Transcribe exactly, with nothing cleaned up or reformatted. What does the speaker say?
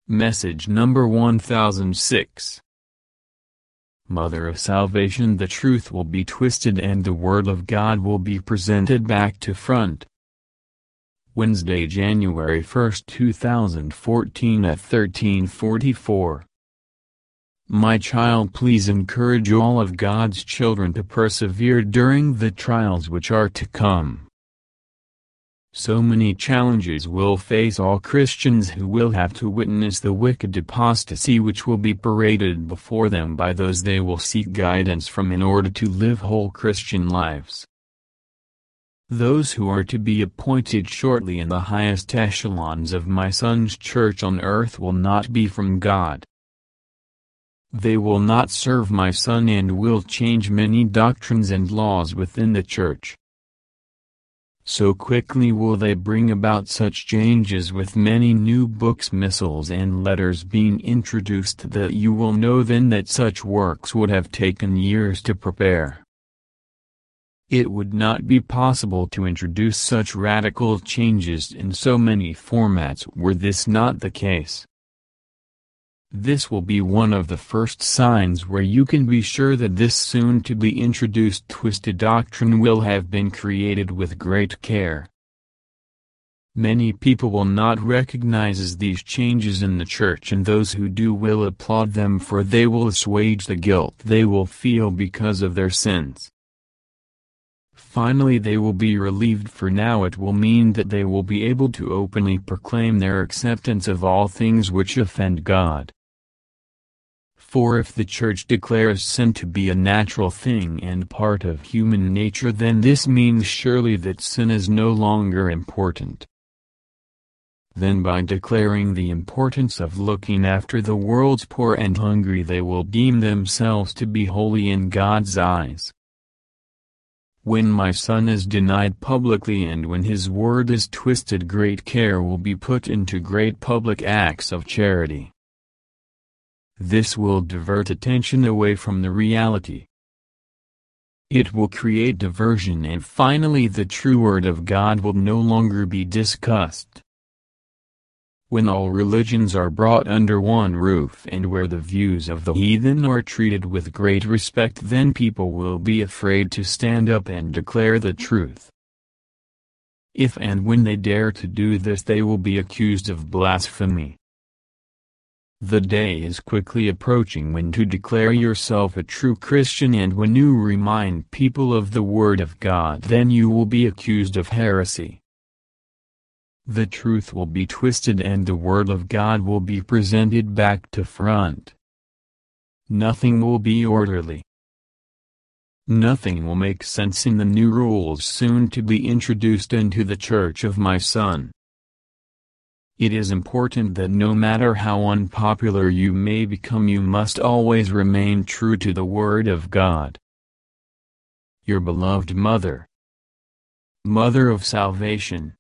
Message number one thousand six. Mother of Salvation, the truth will be twisted and the Word of God will be presented back to front. Wednesday, January first, two thousand fourteen at thirteen forty-four. My child, please encourage all of God's children to persevere during the trials which are to come. So many challenges will face all Christians who will have to witness the wicked apostasy which will be paraded before them by those they will seek guidance from in order to live whole Christian lives. Those who are to be appointed shortly in the highest echelons of my Son's church on earth will not be from God. They will not serve my Son and will change many doctrines and laws within the church. So quickly will they bring about such changes with many new books, missiles and letters being introduced that you will know then that such works would have taken years to prepare. It would not be possible to introduce such radical changes in so many formats were this not the case. This will be one of the first signs where you can be sure that this soon-to-be introduced twisted doctrine will have been created with great care. Many people will not recognize these changes in the church, and those who do will applaud them, for they will assuage the guilt they will feel because of their sins. Finally they will be relieved, for now it will mean that they will be able to openly proclaim their acceptance of all things which offend God. For if the Church declares sin to be a natural thing and part of human nature, then this means surely that sin is no longer important. Then by declaring the importance of looking after the world's poor and hungry, they will deem themselves to be holy in God's eyes. When my Son is denied publicly and when his word is twisted, great care will be put into great public acts of charity. This will divert attention away from the reality. It will create diversion, and finally the true Word of God will no longer be discussed. When all religions are brought under one roof and where the views of the heathen are treated with great respect, then people will be afraid to stand up and declare the truth. If and when they dare to do this, they will be accused of blasphemy. The day is quickly approaching when to declare yourself a true Christian, and when you remind people of the Word of God, then you will be accused of heresy. The truth will be twisted and the Word of God will be presented back to front. Nothing will be orderly. Nothing will make sense in the new rules soon to be introduced into the Church of my Son. It is important that no matter how unpopular you may become, you must always remain true to the Word of God. Your beloved Mother, Mother of Salvation,